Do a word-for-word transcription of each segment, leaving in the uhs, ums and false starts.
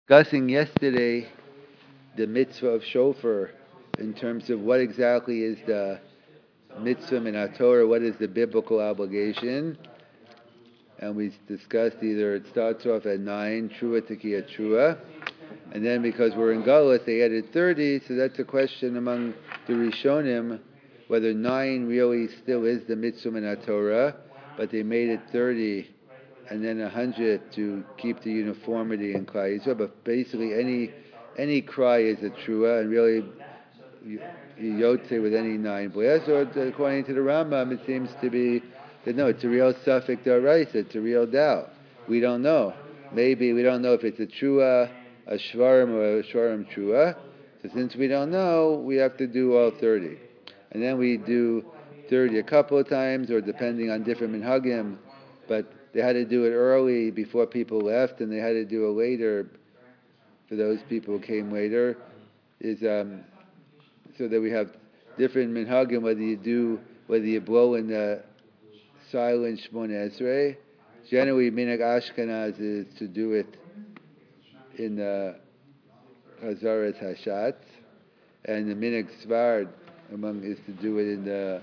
Discussing yesterday the mitzvah of shofar in terms of what exactly is the mitzvah in Torah, what is the biblical obligation, and we discussed either it starts off at nine, trua tekiah trua, and then because we're in Galus, they added thirty, so that's a question among the Rishonim whether nine really still is the mitzvah in Torah, but they made it thirty and then a hundred to keep the uniformity in Klal Yisrael. But basically, any any cry is a trua, and really you, you yotze with any nine blasts. Or according to the Rambam, it seems to be that no, it's a real suffix daraisa. It's a real doubt. We don't know. Maybe we don't know if it's a trua, a shvarim, or a shvarim trua. So since we don't know, we have to do all thirty, and then we do thirty a couple of times, or depending on different minhagim. But they had to do it early before people left, and they had to do it later for those people who came later. Is um, so that we have different minhagim, whether you do whether you blow in the silent Shmon Esrei. Generally, minhag Ashkenaz is to do it in the Hazaras Hashatz, and the minhag Svard among is to do it in the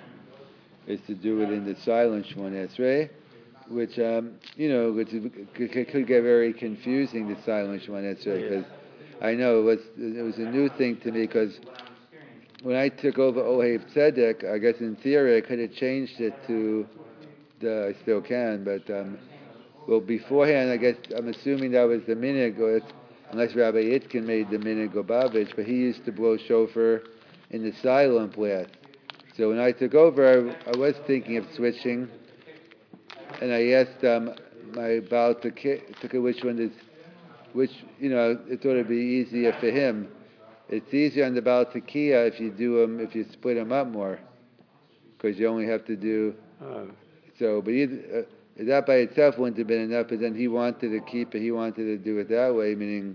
is to do it in the silent Shmon Esrei, which um, you know, which could, could get very confusing. The silent Shemon Esrei, because I know it was it was a new thing to me. Because when I took over Ohev Tzedek, I guess in theory I could have changed it to the. I still can, but um, well beforehand, I guess I'm assuming that was the minhag, or it's, unless Rabbi Itkin made the minhag Gobavich, but he used to blow shofar in the silent blast. So when I took over, I, I was thinking of switching. And I asked um, my Baal Tekiah which one is, which, you know, it thought it'd be easier for him. It's easier on the Baal Tekiah if you do them, if you split them up more, because you only have to do, oh. so, but either, uh, that by itself wouldn't have been enough, but then he wanted to keep it, he wanted to do it that way, meaning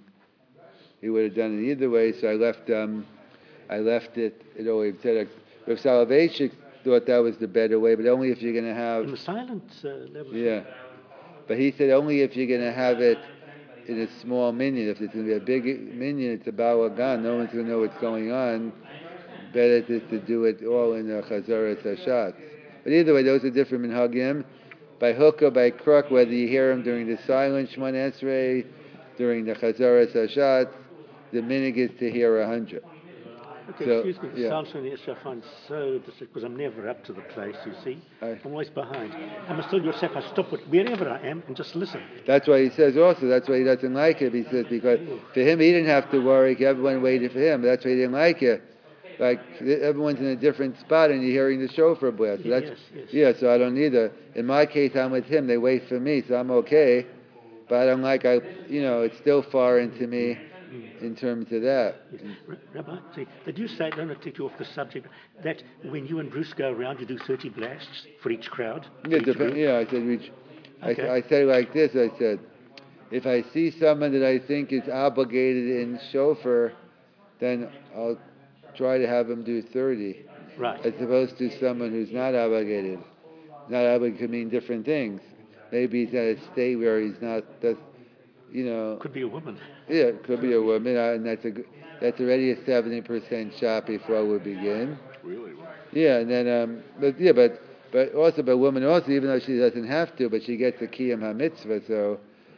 he would have done it either way, so I left, um, I left it, it always said, Rav Soloveitchik thought that was the better way, but only if you're going to have... In the silent uh, level. Yeah. But he said only if you're going to have it in a small minion. If it's going to be a big minion, it's a bawagan. No one's going to know what's going on. Better to, to do it all in the Chazaras Hashatz. But either way, those are different minhagim. By hook or by crook, whether you hear them during the silent Shemon Esrei, during the Chazaras Hashatz, the minig is to hear a hundred. Okay, So, excuse me, the yeah. sound from the issue I find so difficult because I'm never up to the place, you see. I, I'm always behind. I must tell yourself, I stop it wherever I am and just listen. That's why he says also, that's why he doesn't like it. He says, because for him, he didn't have to worry. Everyone waited for him. That's why he didn't like it. Like, everyone's in a different spot and you're hearing the shofar blast. So that's, yes, yes. Yeah, so I don't need it. In my case, I'm with him. They wait for me, so I'm okay. But I don't like, I, you know, it's still foreign to me in terms of that. Yes. Rabbi, see, did you say, don't take you off the subject, that when you and Bruce go around, you do thirty blasts for each crowd? Yeah, each dep- yeah I said, we, okay. I, I said like this, I said, if I see someone that I think is obligated in shofar, then I'll try to have him do thirty. Right. As opposed to someone who's not obligated. Not obligated could mean different things. Maybe he's at a state where he's not, does, you know. Could be a woman. Yeah, it could be a woman, and that's a that's already a seventy percent shot before we begin. Really? Yeah, and then um, but yeah, but but also, but woman also, even though she doesn't have to, but she gets a kiyam ha-mitzvah, so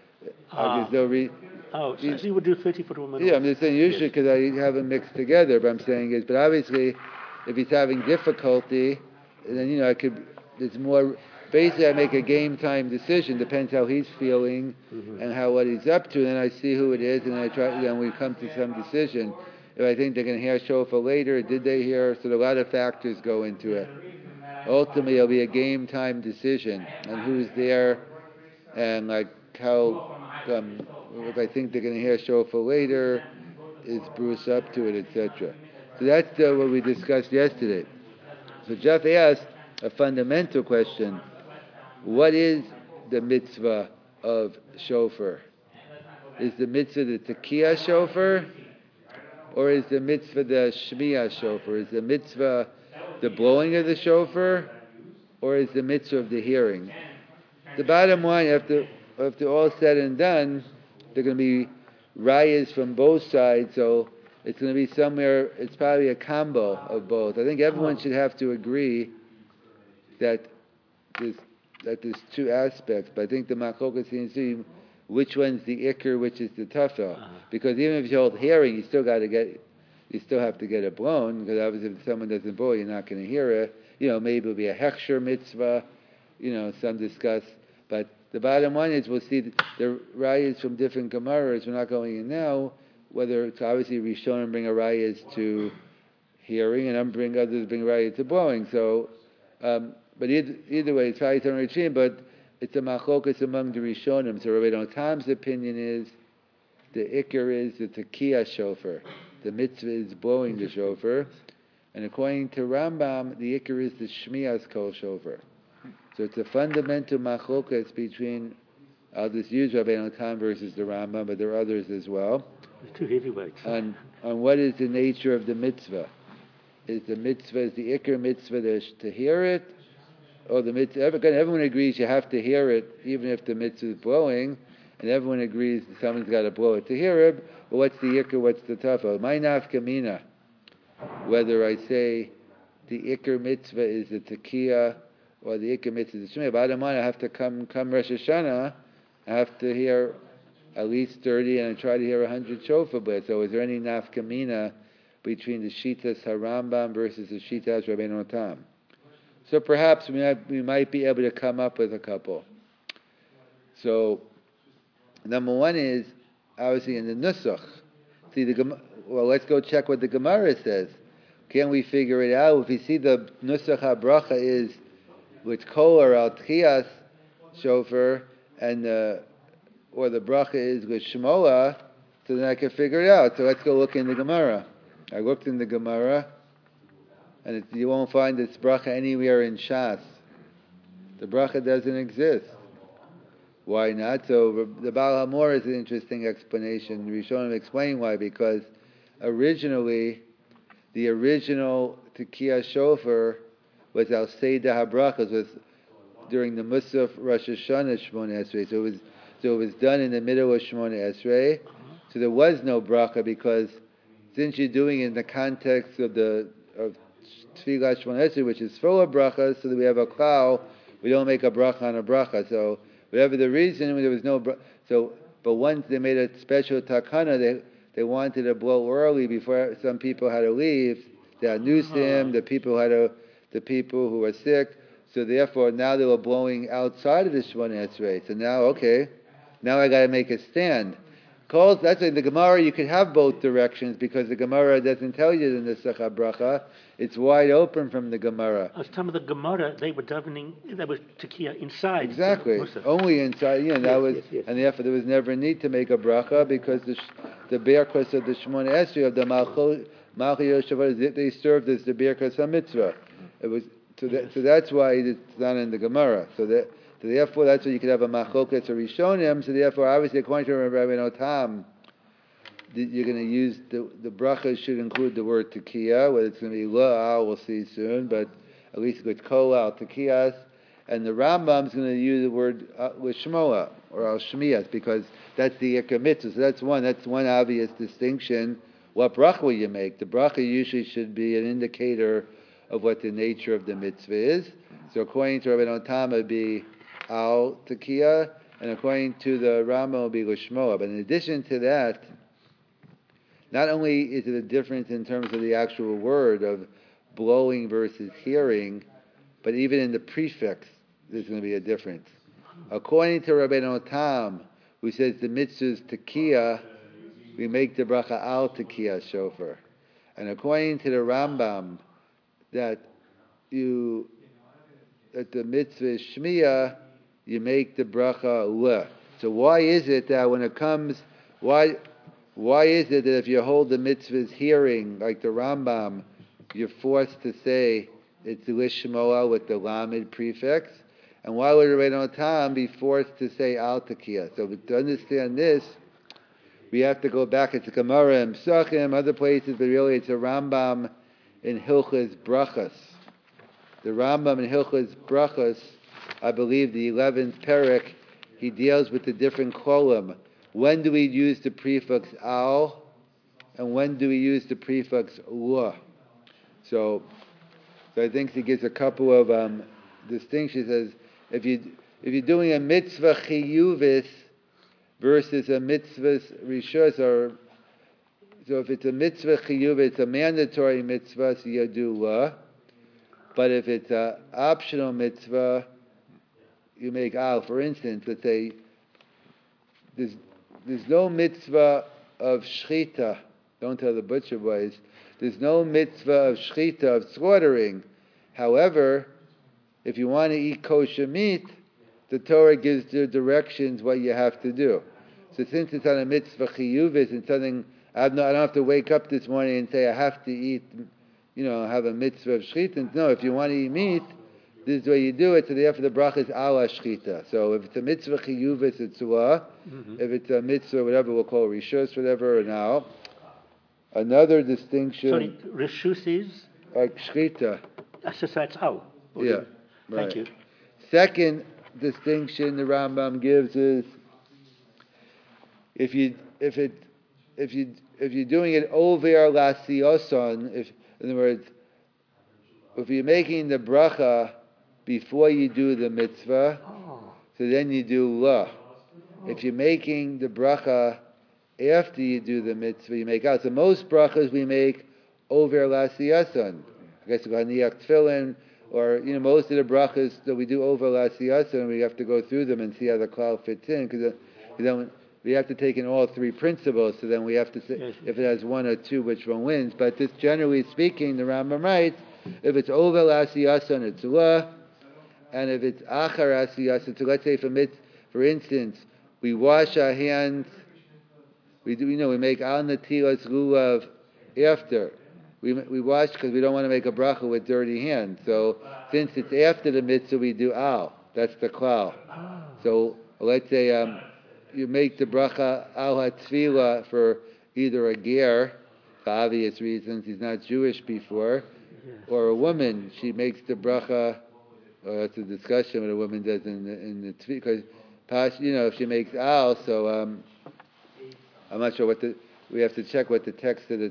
ah. there's no re- Oh, so, so you would do thirty for the woman? Yeah, I'm just saying usually because yes. I have them mixed together, but I'm saying is, but obviously, if he's having difficulty, then, you know, I could, there's more, basically I make a game time decision, depends how he's feeling mm-hmm. and how, what he's up to, and then I see who it is, and I try, then we come to some decision. If I think they're going to hear shofar later, did they hear, so a lot of factors go into it. Ultimately, it'll be a game time decision, and who's there, and like how, um, if I think they're going to hear shofar later, is Bruce up to it, et cetera. So that's uh, what we discussed yesterday. So Jeff asked a fundamental question: what is the mitzvah of shofar? Is the mitzvah the tekiah shofar, or is the mitzvah the shmiya shofar? Is the mitzvah the blowing of the shofar, or is the mitzvah of the hearing? The bottom line, after after all said and done, they're going to be rayas from both sides, so it's going to be somewhere, it's probably a combo of both. I think everyone should have to agree that there's, that there's two aspects, but I think the machlokas seems to be which one's the ikr, which is the tafel. Uh-huh. Because even if you hold hearing, you still got to get, you still have to get it blown, because obviously if someone doesn't blow, you're not going to hear it. You know, maybe it'll be a hechsher mitzvah, you know, some discuss. But the bottom line is we'll see the, the rayas from different gemaras. We're not going in now, whether it's obviously Rishonim bring a rayas to hearing, and I'm bring others bring rayas to blowing. So, um, but either, either way, it's probably Tanur Rishim, but it's a machlokas among the Rishonim. So Rabbi Tom's opinion is the ikar is the tekiah shofar. The mitzvah is blowing the shofar. And according to Rambam, the ikar is the shmias kol shofar. So it's a fundamental machlokas between, I'll just use Rabbi Tom versus the Rambam, but there are others as well. There's two heavyweights. On, on what is the nature of the mitzvah. Is the mitzvah, is the ikar mitzvah to, to hear it? Or the mitzvah, everyone agrees you have to hear it, even if the mitzvah is blowing, and everyone agrees someone's got to blow it to hear it, but what's the ikar, what's the tafel? My nafkamina, whether I say the ikar mitzvah is the tekiah, or the ikar mitzvah is the shmiyah, bottom line, I have to come, come Rosh Hashanah, I have to hear at least thirty, and I try to hear one hundred shofar blasts. So is there any nafkamina between the Shitas HaRambam versus the Shitas Rabbeinu Tam? So perhaps we might, we might be able to come up with a couple. So, number one is, obviously in the Nusach. See the well, let's go check what the Gemara says. Can we figure it out? If we see the Nusach HaBracha is with Kol or Al Tchias shofar, and uh, or the bracha is with Shmoa, so then I can figure it out. So let's go look in the Gemara. I looked in the Gemara, and it, you won't find this bracha anywhere in Shas. The bracha doesn't exist. Why not? So the Baal HaMor is an interesting explanation. Rishonim explain why, because originally, the original Tekiah Shofar was Al Seidah HaBrachas, was during the Musaf Rosh Hashanah Shmoneh Esrei. So it was so it was done in the middle of Shmoneh Esrei. So there was no bracha, because since you're doing it in the context of the of Tfilah Shmoneh Esrei, which is full of brachas, so that we have a klal, we don't make a bracha on a bracha. So whatever the reason, there was no bracha. So, but once they made a special takana, they they wanted to blow early before some people had to leave. The anusim, the people had to, the people who were sick. So therefore, now they were blowing outside of the Shmoneh Esrei. So now, okay, now I got to make a stand. Calls, that's why in the Gemara you could have both directions, because the Gemara doesn't tell you the Nusach HaBracha. It's wide open from the Gemara. At the time of the Gemara, they were davening, they were tekiah inside. Exactly, only inside. You know, that yes, was, yes, yes. And therefore there was never a need to make a bracha, because the the berkos of the Shmoneh Esrei of the Malchut Yoshavah, they served as the berkos HaMitzvah. It was so, that, so that's why it's not in the Gemara. So that. So therefore, that's why you could have a machokas or rishonim. So therefore, obviously, according to Rabbi Tam, you're going to use the the bracha should include the word tekiah. Whether it's going to be la'al, we'll see soon. But at least with kol al tekiyas, and the Rambam's going to use the word uh, with shmoa or al shmiyas, because that's the ikar mitzvah. So that's one. That's one obvious distinction. What bracha will you make? The bracha usually should be an indicator of what the nature of the mitzvah is. So according to Rabbi Tam, it would be al tekiah, and according to the Rambam, it will be l'shmoa. But in addition to that, not only is it a difference in terms of the actual word of blowing versus hearing, but even in the prefix, there's going to be a difference. According to Rabbi Tam, who says the mitzvah is tekiah, we make the bracha al tekiah shofar. And according to the Rambam, that you that the mitzvah is shmiyah, you make the bracha le. So why is it that when it comes, why why is it that if you hold the mitzvah's hearing, like the Rambam, you're forced to say it's lishmoa with the lamed prefix? And why would Rabbeinu Tam be forced to say al tekiah? So to understand this, we have to go back. It's a Gemara in Psachim, other places, but really it's a Rambam in Hilchas Brachas. The Rambam in Hilchas Brachas, I believe the eleventh parak, he deals with the different kolim. when do we use the prefix al, and when do we use the prefix la. So, so I think he gives a couple of um, distinctions. As if you if you're doing a mitzvah chiyuvis versus a mitzvah rishus, or so if it's a mitzvah chiyuvis, it's a mandatory mitzvah, so you do la. But if it's an optional mitzvah, you make al. For instance, let's say there's there's no mitzvah of shchita. Don't tell the butcher boys. There's no mitzvah of shchita, of slaughtering. However, if you want to eat kosher meat, the Torah gives the directions what you have to do. So since it's on a mitzvah chiyuvis and something, I, have no, I don't have to wake up this morning and say I have to eat, you know, have a mitzvah of shchita. No, if you want to eat meat, this is the way you do it. So therefore the bracha is ala shchita. So if it's a mitzvah chiyuvis, it's la. Mm-hmm. If it's a mitzvah, whatever we'll call rishus, whatever, now. Another distinction. Sorry, rishus is? Like shchita. So it's al. Yeah, right. Thank you. Second distinction the Rambam gives is if you if it if you if you're doing it over lasiyoson, if in other words, if you're making the bracha before you do the mitzvah, oh. so then you do la. Oh. If you're making the bracha after you do the mitzvah, you make out. So most brachas we make over lasiyoson. I guess we're going to tefillin, or you know, most of the brachas that we do over lasiyoson, we have to go through them and see how the klal fits in, because then we have to take in all three principles. So then we have to say yes. if it has one or two, which one wins. But just generally speaking, the Rambam writes, if it's over lasiyoson, it's la, and if it's achar lasiyoson, so let's say for mitz, for instance, we wash our hands. We do, you know, we make al natilas lulav after. We we wash because we don't want to make a bracha with dirty hands. So since it's after the mitzvah, we do al. That's the klal. So let's say um, you make the bracha al hatfila for either a ger, for obvious reasons, he's not Jewish before, or a woman. She makes the bracha. Oh, that's a discussion what a woman does in the in the tefillah. Because you know, if she makes al, so. Um, I'm not sure what the. We have to check what the text of the.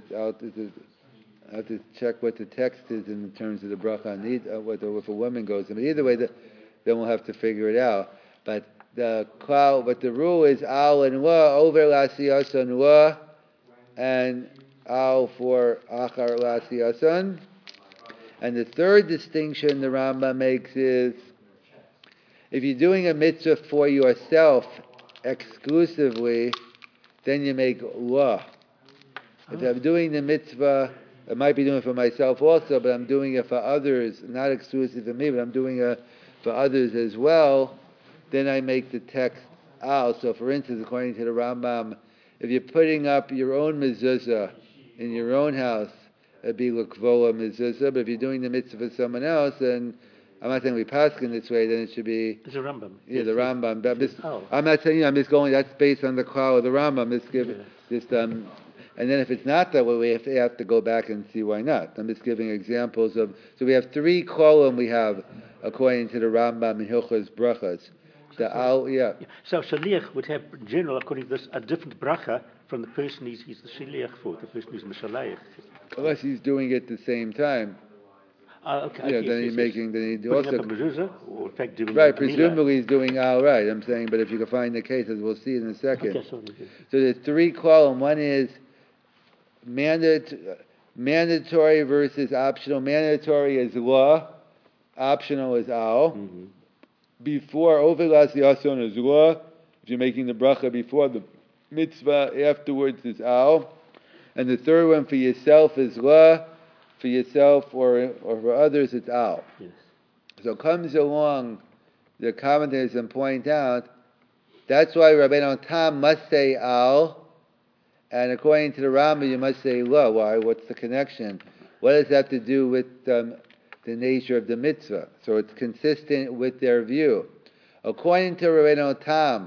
I have to check what the text is in terms of the bracha need. Uh, what if a woman goes in. But either way, the, then we'll have to figure it out. But the klal, but the rule is al and la over lasiyason la, and al for achar lasiyason. And the third distinction the Rambam makes is if you're doing a mitzvah for yourself exclusively, then you make la. If I'm doing the mitzvah, I might be doing it for myself also, but I'm doing it for others, not exclusive to me, but I'm doing it for others as well, then I make the text al. So for instance, according to the Rambam, if you're putting up your own mezuzah in your own house, it'd be l'kvola mezuzah, but if you're doing the mitzvah for someone else, then I'm not saying we pass in this way, then it should be... It's a Rambam. Yeah, yes, the Rambam. But I'm, just, oh. I'm not saying, you know, I'm just going, that's based on the klal of the Rambam. Just give, yes. just, um, and then if it's not that way, we have to, have to go back and see why not. I'm just giving examples of... So we have three kolim we have, according to the Rambam in Hilchos Brachas. The al, yeah. yeah. So shaliach would have, in general, according to this, a different bracha from the person he's, he's the shaliach for, the person who's mishalayach. Unless he's doing it at the same time. Uh, okay, yeah, yes, then yes, he's yes. making, then he Putting also... Up a mezuzah, or in fact doing right, presumably he's doing all right, I'm saying, but if you can find the cases, we'll see in a second. Okay, sorry, yes. So there's three kolim. One is mandat- mandatory versus optional. Mandatory is law, optional is al. Mm-hmm. Before, over lasiyason is law. If you're making the bracha before the mitzvah, afterwards is al. And the third one for yourself is law. For yourself or or for others, it's al. Yes. So comes along the commentators and point out that's why Rabbeinu Tam must say al, and according to the Rambam, you must say la. Why? What's the connection? What does that have to do with um, the nature of the mitzvah? So it's consistent with their view. According to Rabbeinu Tam,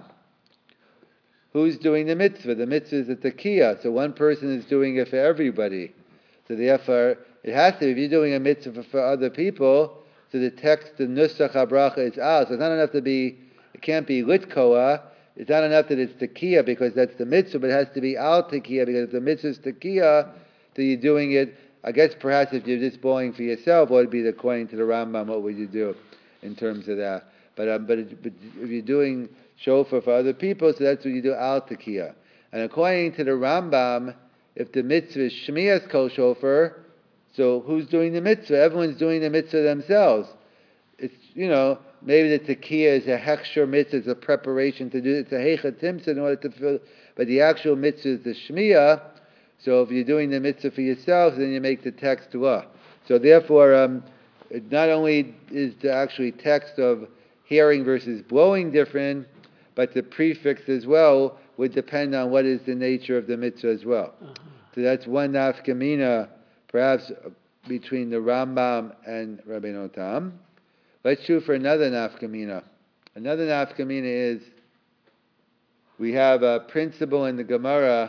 who's doing the mitzvah? The mitzvah is a tekiah, so one person is doing it for everybody. So therefore, it has to, if you're doing a mitzvah for other people, so the text, the nusach habracha is al. So it's not enough to be, it can't be litkoa, it's not enough that it's tekiah because that's the mitzvah, but it has to be al tekiah because if the mitzvah is tekiah, so you're doing it. I guess perhaps if you're just blowing for yourself, what would be the, according to the Rambam, what would you do in terms of that? But um, but, it, but if you're doing shofar for other people, so that's what you do al tekiah. And according to the Rambam, if the mitzvah is shmiyas kol shofar, so who's doing the mitzvah? Everyone's doing the mitzvah themselves. It's, you know, maybe the tekiah is a hechsher mitzvah, it's a preparation to do it. It's a heicha timsa in order to fill, but the actual mitzvah is the shmiyah. So if you're doing the mitzvah for yourself, then you make the text law. So therefore, um, it not only is the actually text of hearing versus blowing different, but the prefix as well would depend on what is the nature of the mitzvah as well. Uh-huh. So that's one nafkamina, perhaps between the Rambam and Rabbeinu Tam. Let's shoot for another nafkamina. Another nafkamina is we have a principle in the Gemara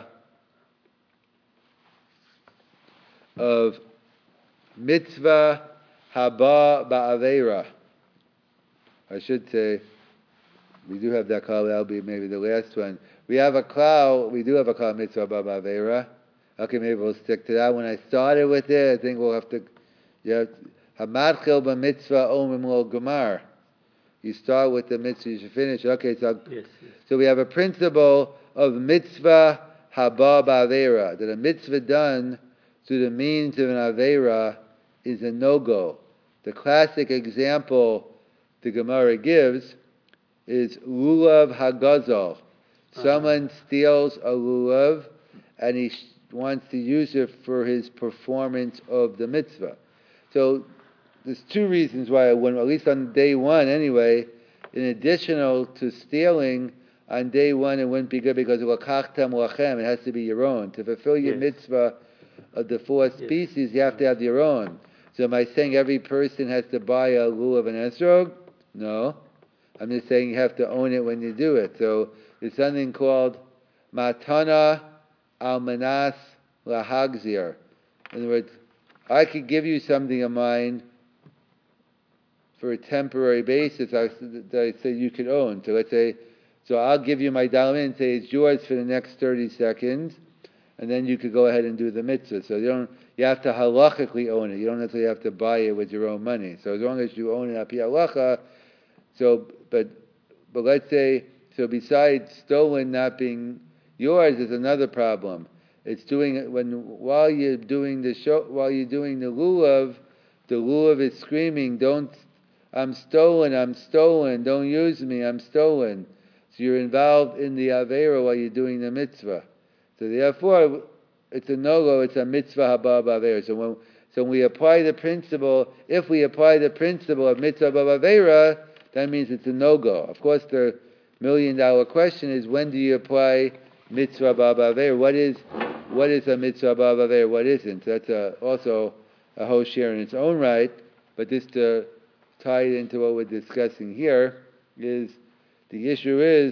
of mitzvah haba ba'avera. I should say, we do have that call, that'll be maybe the last one. We have a cloud, we do have a cloud mitzvah haba ba'avera. Okay, maybe we'll stick to that. When I started with it, I think we'll have to, yeah, hamadchil b'mitzvah omim lo gemar. You start with the mitzvah, you should finish. Okay, so, yes, yes. So we have a principle of mitzvah haba ba'avera, that a mitzvah done through the means of an Aveira is a no-go. The classic example the Gemara gives is lulav hagazal. Uh-huh. Someone steals a lulav and he sh- wants to use it for his performance of the mitzvah. So there's two reasons why I wouldn't, at least on day one anyway, in additional to stealing, on day one it wouldn't be good because lakachtam lachem, it has to be your own. To fulfill your yes. mitzvah of the four species, yes. you have to have your own. So am I saying every person has to buy a lulav and esrog? No. I'm just saying you have to own it when you do it. So there's something called matana almanas lahagzir. In other words, I could give you something of mine for a temporary basis that I say you could own. So let's say, so I'll give you my dollar and say it's yours for the next thirty seconds. And then you could go ahead and do the mitzvah. So you don't, you have to halachically own it. You don't necessarily have to buy it with your own money. So as long as you own it api halacha, so but but let's say, so besides stolen not being yours is another problem. It's doing it when while you're doing the show, while you're doing the lulav, the lulav is screaming, "Don't! I'm stolen! I'm stolen! Don't use me! I'm stolen!" So you're involved in the avera while you're doing the mitzvah. So therefore, it's a no-go, it's a mitzvah haba ba'avera. So when, so when we apply the principle, if we apply the principle of mitzvah haba ba'avera, that means it's a no-go. Of course, the million-dollar question is, when do you apply mitzvah haba ba'avera? What is, what is a mitzvah haba ba'avera? What isn't? So that's a, also a whole share in its own right, but just to tie it into what we're discussing here, is the issue is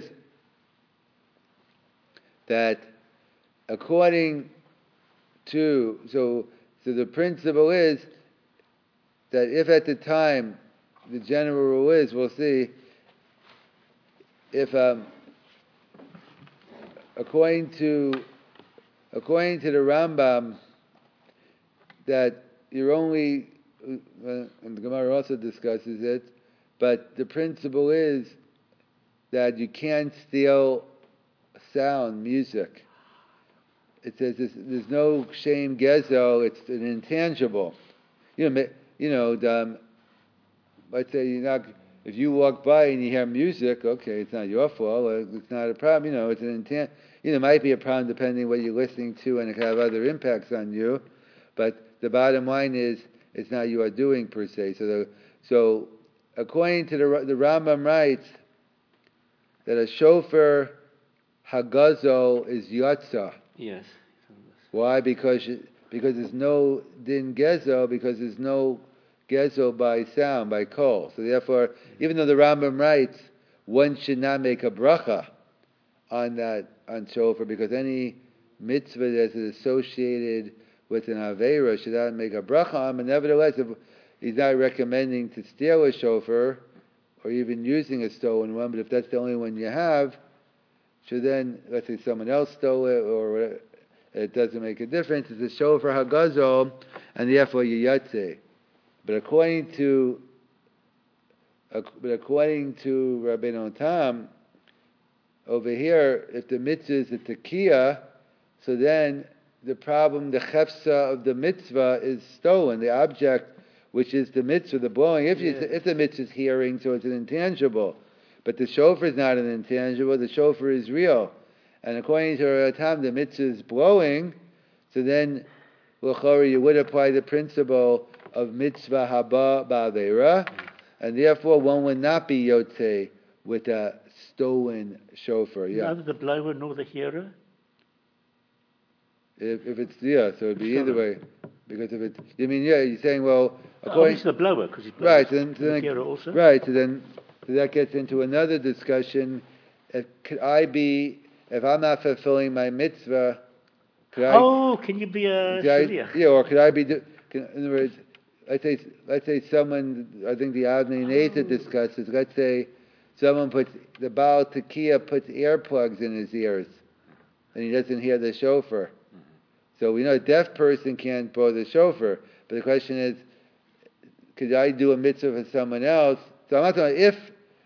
that according to, so so the principle is that if at the time, the general rule is, we'll see, if um, according to according to the Rambam, that you're only, and the Gemara also discusses it, but the principle is that you can't steal sound, music. It says there's, there's no shame gezel, it's an intangible. You know, you know um, let's say you're not, if you walk by and you hear music, okay, it's not your fault, it's not a problem, you know, it's an intent, you know, it might be a problem depending on what you're listening to and it can have other impacts on you, but the bottom line is, it's not you are doing per se. So, the, so according to the, the Rambam writes that a shofar hagazo is yatsa. Yes. Why? Because because there's no din gezo, because there's no gezo by sound, by kol. So therefore, even though the Rambam writes one should not make a bracha on that on shofar, because any mitzvah that is associated with an aveira should not make a bracha on. But nevertheless, if he's not recommending to steal a shofar or even using a stolen one, but if that's the only one you have, So then, let's say someone else stole it, or it doesn't make a difference. It's a shofar hagazol, and therefore you yotze. But according to, but according to Rabbeinu Tam, over here, if the mitzvah is a tekiah, so then the problem, the chefsa of the mitzvah is stolen. The object, which is the mitzvah, the blowing. If, yeah. you, if the mitzvah is hearing, so it's an intangible. But the shofar is not an intangible. The shofar is real. And according to Rabbeinu Tam, the mitzvah is blowing. So then, l'chora, you would apply the principle of mitzvah haba ba'avera, and therefore one would not be yotze with a stolen shofar. Yeah. Neither the blower nor the hearer? If, if it's, yeah, so it'd be either way. Because if it's, you mean, yeah, you're saying, well, according... Obviously the blower, because he's blows. Right, so then, so the then, hearer also? Right, so then so that gets into another discussion. If, could I be, if I'm not fulfilling my mitzvah, could I... Oh, can you be a shaliach? Yeah, or could I be, can, in other words, let's say, let's say someone, I think the Avnei Neza oh. discusses, let's say someone puts, the Baal Tekiah puts earplugs in his ears, and he doesn't hear the shofar. So we know a deaf person can't blow the shofar, but the question is, could I do a mitzvah for someone else? So I'm not talking if,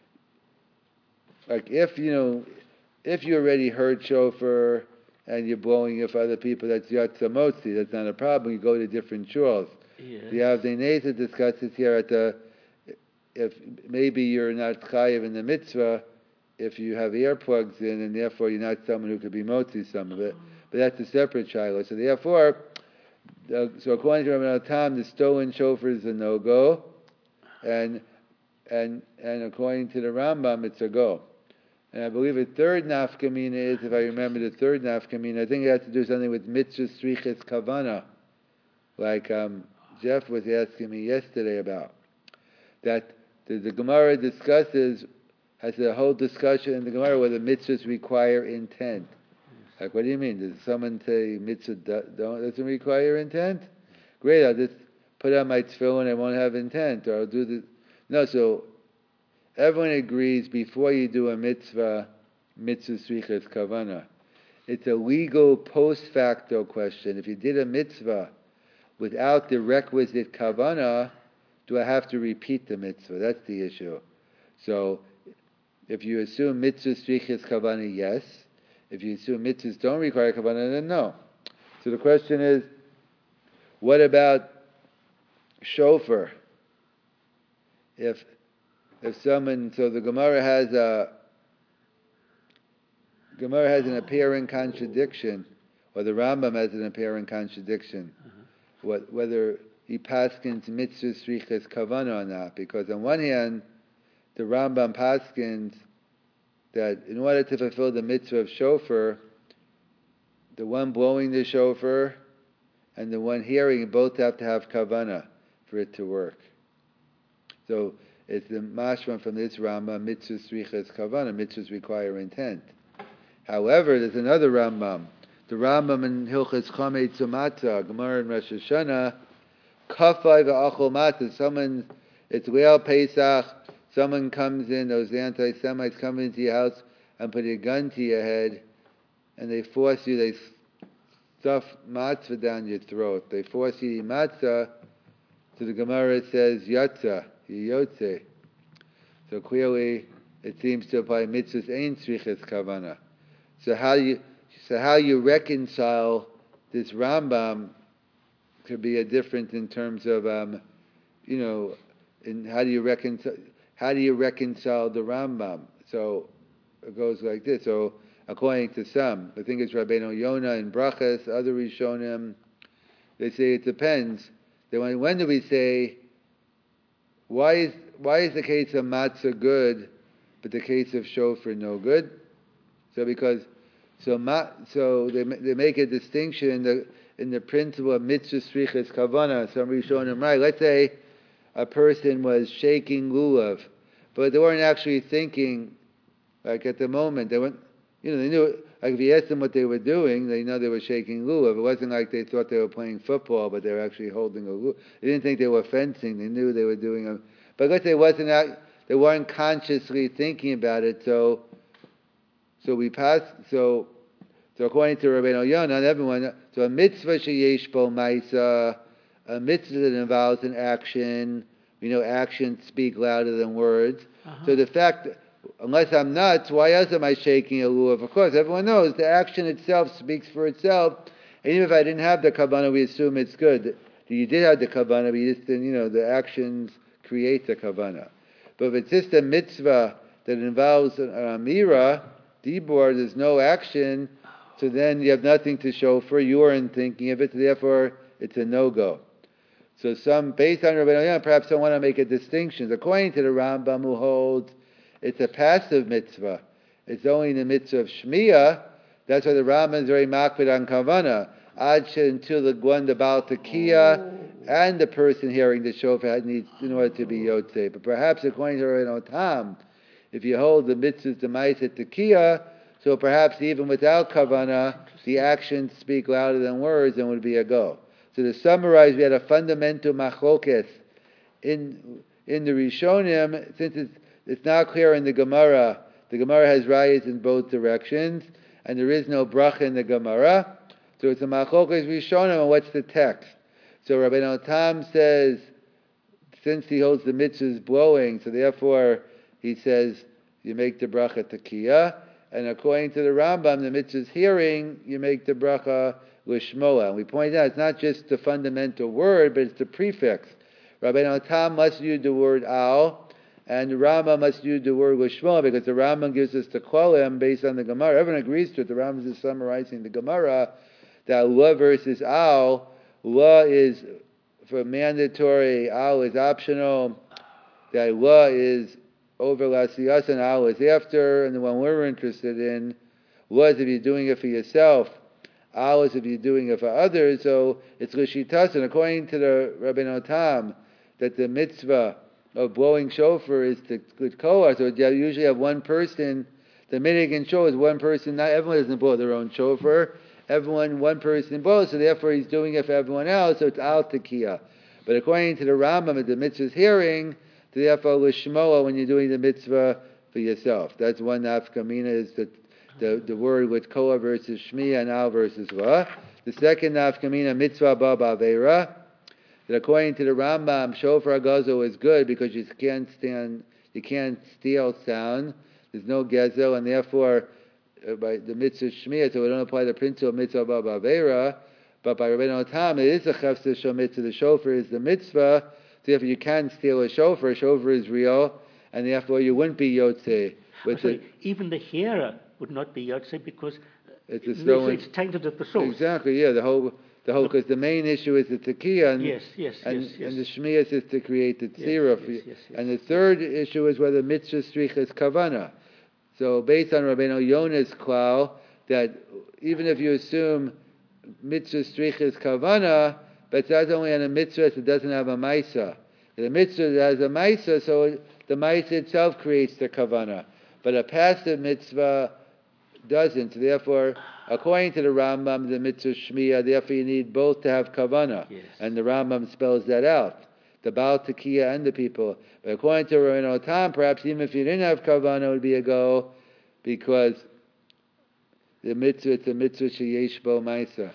like if, you know, if you already heard shofar and you're blowing it for other people, that's Yatza Motzi, that's not a problem, you go to different shuls. Yes. The Avnei Neza discusses here at the, if maybe you're not chayiv in the mitzvah, if you have earplugs in, and therefore you're not someone who could be motzi some of it. But that's a separate shiloh. So therefore, uh, so according to Rabbeinu Tam, the stolen shofar is a no-go, and and and according to the Rambam, it's a go. And I believe the third nafkamina is, if I remember the third nafkamina, I think it has to do something with mitzvah striches kavana, like um, Jeff was asking me yesterday about. That the, the Gemara discusses, has a whole discussion in the Gemara whether mitzvahs require intent. Like, what do you mean? Does someone say mitzvah don't, doesn't require intent? Great, I'll just put on my tefillin and I won't have intent, or I'll do the... No, so everyone agrees before you do a mitzvah, mitzvah srichas kavana. It's a legal post facto question. If you did a mitzvah without the requisite kavana, do I have to repeat the mitzvah? That's the issue. So, if you assume mitzvah strichas kavana, yes. If you assume mitzvahs don't require kavana, then no. So the question is, what about shofar? If if someone, so the Gemara has a Gemara has an apparent contradiction, or the Rambam has an apparent contradiction, uh-huh. what, whether he paskins mitzvah strichas kavana or not. Because on one hand, the Rambam paskins that in order to fulfill the mitzvah of shofar, the one blowing the shofar and the one hearing both have to have kavana for it to work. So it's the mashma from this Rambam, mitzvah strichas kavana, mitzvahs require intent. However, there's another Rambam, the Rambam in Hilchas Chamei Tzumata, Gemara in Rosh Hashanah, kafai v'achol matzah, someone, it's Leil Pesach, someone comes in, those anti-Semites come into your house and put a gun to your head, and they force you, they stuff matzah down your throat. They force you to eat matzah, so the Gemara says, yatza, yotze. So clearly, it seems to apply mitzvahs ein tzrichas kavana. So how you, so how you reconcile this Rambam could be a different in terms of, um, you know, in how do you reconcile, How do you reconcile the Rambam? So it goes like this. So according to some, I think it's Rabbeinu Yonah and Brachas, other Rishonim, they say it depends. They when, when do we say, why is why is the case of matzah good, but the case of shofar no good? So because so ma, so they they make a distinction in the in the principle of mitzvah strichas kavana. Some Rishonim, right? Let's say a person was shaking lulav, but they weren't actually thinking, like at the moment, they weren't, you know, they knew, like if you asked them what they were doing, they know they were shaking lulav. It wasn't like they thought they were playing football, but they were actually holding a lulav. They didn't think they were fencing, they knew they were doing a, but let's say it wasn't, they weren't consciously thinking about it, so, So we pass. So, so according to Rabbeinu Yonah, not everyone. So a mitzvah sheyesh bo ma'isa, a mitzvah that involves an action. We know actions speak louder than words. Uh-huh. So the fact, unless I'm nuts, why else am I shaking a lulav? Of course, everyone knows the action itself speaks for itself. And even if I didn't have the kavanah, we assume it's good. You did have the kavanah, but you just didn't, you know, the actions create the kavanah. But if it's just a mitzvah that involves an amira, dibor, there's no action, so then you have nothing to show for. You aren't thinking of it, so therefore it's a no-go. So some, based on Rabbeinu Yonah, perhaps don't want to make a distinction. According to the Rambam, who holds it's a passive mitzvah. It's only in the mitzvah of Shmiyah. That's why the Rambam is very makbid on kavanah. Ad until the one the Baal Tekiah and the person hearing the shofar needs in order to be yotzei. But perhaps according to Rabbeinu Tam, if you hold the mitzvahs the ma'aseh Tekiah, so perhaps even without kavanah, the actions speak louder than words and would be a go. So to summarize, we had a fundamental machlokes in in the Rishonim, since it's it's not clear in the Gemara. The Gemara has rayas in both directions, and there is no bracha in the Gemara. So it's a machlokes Rishonim, and what's the text? So Rabbeinu Tam says, since he holds the mitzvahs blowing, so therefore he says you make the bracha tekiah, and according to the Rambam, the mitzvahs hearing, you make the bracha lishmoa. And we point out it's not just the fundamental word, but it's the prefix. Rabbeinu Tam must use the word al, and the Rambam must use the word lishmoa, because the Rambam gives us the kolim based on the Gemara. Everyone agrees to it. The Rambam is summarizing the Gemara that la versus al. La is for mandatory, al is optional. That la is over lasiyas and al is after. And the one we're interested in, la is if you're doing it for yourself, al is if you're doing it for others. So it's l'shitas. And according to the Rabbeinu Tam, that the mitzvah of blowing shofar is the good koah. So you usually have one person. The minhag in shofar is one person. Not everyone doesn't blow their own shofar. Everyone, one person blows, so therefore he's doing it for everyone else, so it's al tekiah. But according to the Rambam, the mitzvah's hearing, therefore lishmoa when you're doing the mitzvah for yourself. That's one nafkamina, is the, the, the word with koah versus shmiya and al versus la. The second nafkamina, mitzvah ba ba'avera, that according to the Rambam, shofar gazo is good because you can't stand, you can't steal sound. There's no gezel, and therefore Uh, by the mitzvah shmiyah, so we don't apply the principle of mitzvah ba'avera, but by Rabbeinu Tam, it is a chefsa shel mitzvah. The shofar is the mitzvah, so therefore you can't steal a shofar. A shofar is real, and therefore you wouldn't be yotzei. Oh, sorry, even the hearer would not be yotzei because it's, a so it's tainted at the source. Exactly, yeah. The whole, the whole, because the main issue is the tekiah, and, yes, yes, and, yes, yes. and the shmiyah is to create the tzira. Yes, yes, yes, yes, and the third yes. issue is whether mitzvah stricha is kavanah. So based on Rabbeinu Yonah's klal, that even if you assume mitzvah stricha is kavana, but that's only on a mitzvah that doesn't have a maisa. The mitzvah that has a maisa, so the maisa itself creates the kavana. But a passive mitzvah doesn't. So therefore, according to the Rambam, the mitzvah shmiyah, therefore you need both to have kavana. Yes. And the Rambam spells that out. The Baal Tekiah and the people. But according to Rabbeinu Tam, perhaps even if you didn't have kavanah, it would be a go, because the mitzvah, it's a mitzvah sheyesh bo ma'isa.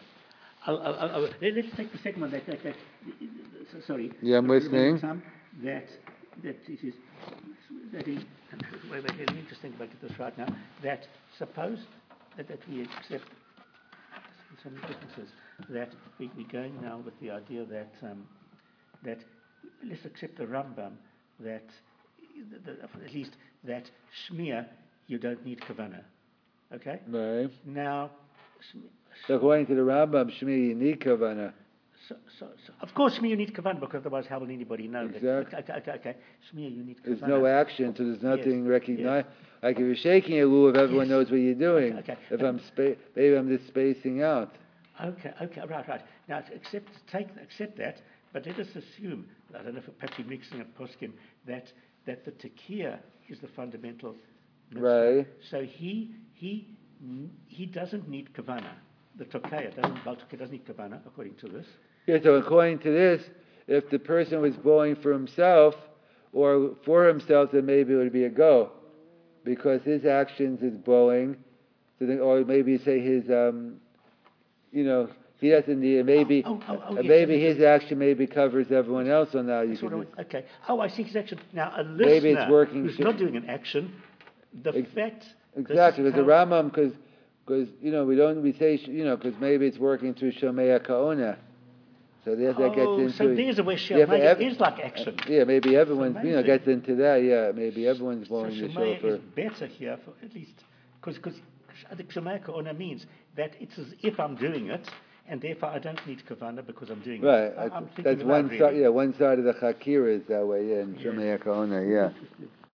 Let's take the second one. That, that, that, sorry. Yeah, I'm listening. Tam, that that it is that is. Wait, wait, let me just think about this right now. That suppose that, that we accept some differences. That we, we're going now with the idea that um, that. Let's accept the Rambam that, the, the, at least that shmiyah, you don't need kavanah. Okay? Right. Now, so according to the Rambam, shmiyah, you need kavanah. So, so, so, of course, shmiyah you need kavanah, because otherwise how will anybody know exactly. that? Okay, okay, okay. Shmiyah you need kavanah. There's no action, so there's nothing yes. recognized. Yes. Like if you're shaking a lulav, everyone yes. knows what you're doing. Okay, okay. If I'm spa- maybe I'm just spacing out. Okay, okay, right, right. Now, accept, take, accept that. But let us assume, I don't know if perhaps you're mixing up poskim, that that the tekiah is the fundamental mitzvah. Right. So he he he doesn't need kavanah. The tekiah doesn't doesn't need kavanah according to this. Yeah. So according to this, if the person was blowing for himself or for himself, then maybe it would be a go, because his actions is blowing, So then, or maybe you say his, um, you know, he doesn't need, maybe, Oh, oh, oh, oh, uh, yes, maybe that makes his action maybe covers everyone else on that. You That's could what I just, want. Okay. Oh, I see his action. Now, a Maybe it's listener working who's sh- not doing an action, the Ex- fact... exactly, this is because the how- Rambam, because, because, you know, we don't, we say, sh- you know, because maybe it's working through Shomea Kaona. So that, that gets Oh, into so there's a way yeah, for Shemaya ev- is like action. uh, yeah, maybe everyone's, you know, amazing. gets into that, yeah, maybe everyone's So blowing the Shemaya shofar. is better here, for at least, because I think Shemaya Ka'ona means that it's as if I'm doing it, and therefore I don't need Kavanah because I'm doing Right, it. I, that's, I'm thinking that's aloud, one really. side, yeah, one side of the Chakira is that way, yeah, in Yes. Shomea Kaona, yeah.